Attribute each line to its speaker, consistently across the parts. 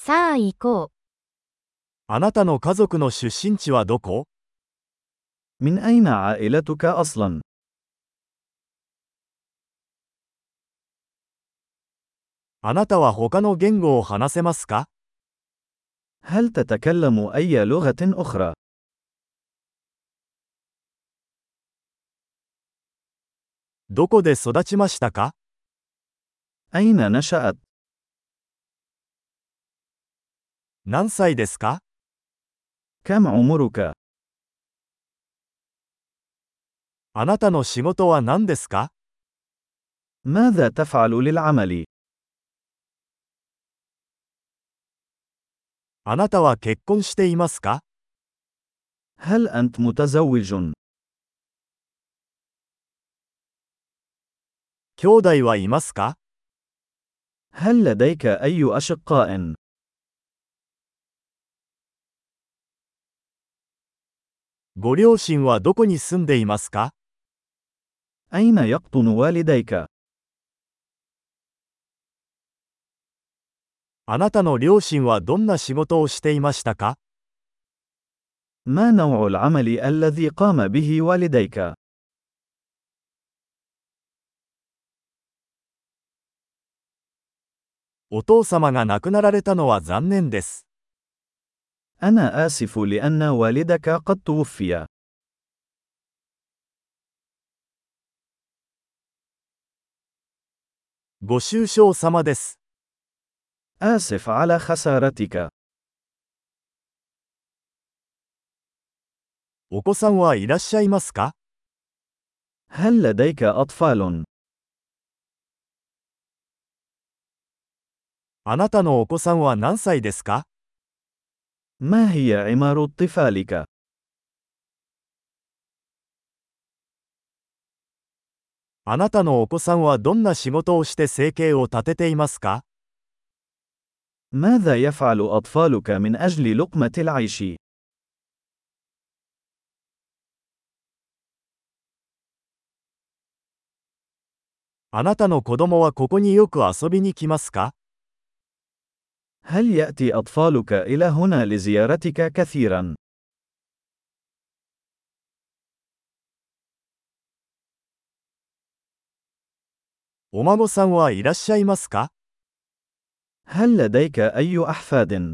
Speaker 1: さあ行こう。
Speaker 2: あなたの家族の出身地はどこ？
Speaker 3: من أين عائلتك أصلاً؟
Speaker 2: あなたは他の言語を話せますか？
Speaker 3: هل تتكلم أي لغة أخرى؟
Speaker 2: どこで育ちましたか？
Speaker 3: أين نشأت؟
Speaker 2: 何歳ですか？
Speaker 3: كم عمرك؟
Speaker 2: あなたの仕事は何ですか？
Speaker 3: ماذا تفعل للعمل؟
Speaker 2: あなたは結婚していますか？
Speaker 3: هل أنت متزوج؟
Speaker 2: 兄弟はいますか？
Speaker 3: هل لديك أي أشقاء؟
Speaker 2: ご両親はどこに住んでいますか？
Speaker 3: أين يقطن والديك؟
Speaker 2: あなたの両親はどんな仕事をしていましたか？
Speaker 3: ما نوع العمل الذي قام به والديك؟
Speaker 2: お父様が亡くなられたのは残念です。
Speaker 3: أنا آسف لأن والدك قد توفي.
Speaker 2: ご愁傷様です。
Speaker 3: آسف على خسارتك.
Speaker 2: お子さんはいらっしゃいますか？
Speaker 3: هل لديك أطفال؟
Speaker 2: あなたのお子さんは何歳ですか？
Speaker 3: ما هي عمر طفالك؟
Speaker 2: あなたのお子さんはどんな仕事をして生計を立てていますか？
Speaker 3: ماذا يفعل أطفالك من أجل لقمة العيش؟
Speaker 2: あなたの子供はここによく遊びに来ますか？
Speaker 3: هل يأتي أطفالك إلى هنا لزيارتك كثيرا؟
Speaker 2: お孫さんはいらっしゃいますか？
Speaker 3: هل لديك أي أحفاد؟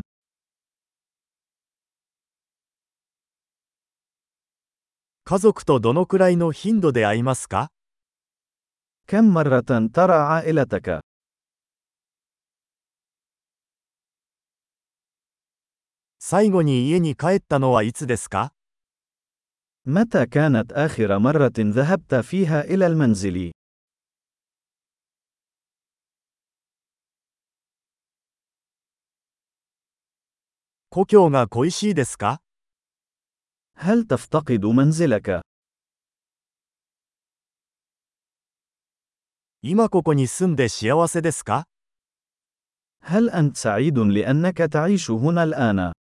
Speaker 2: 家族とどのくらいの頻度で会いますか？
Speaker 3: كم مرة ترى عائلتك؟
Speaker 2: 最後に家に帰ったのはいつですか？
Speaker 3: متى كانت آخر مرة ذهبت فيها إلى المنزل؟
Speaker 2: 故郷が恋しいですか？
Speaker 3: هل تفتقد منزلك؟
Speaker 2: 今ここに住んで幸せですか？
Speaker 3: هل أنت سعيد لأنك تعيش هنا الآن؟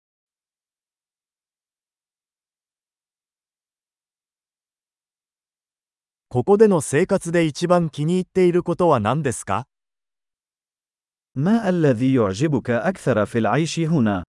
Speaker 2: ここでの生活で一番気に入っていることは何ですか？
Speaker 3: ما الذي يعجبك أكثر في العيش هنا؟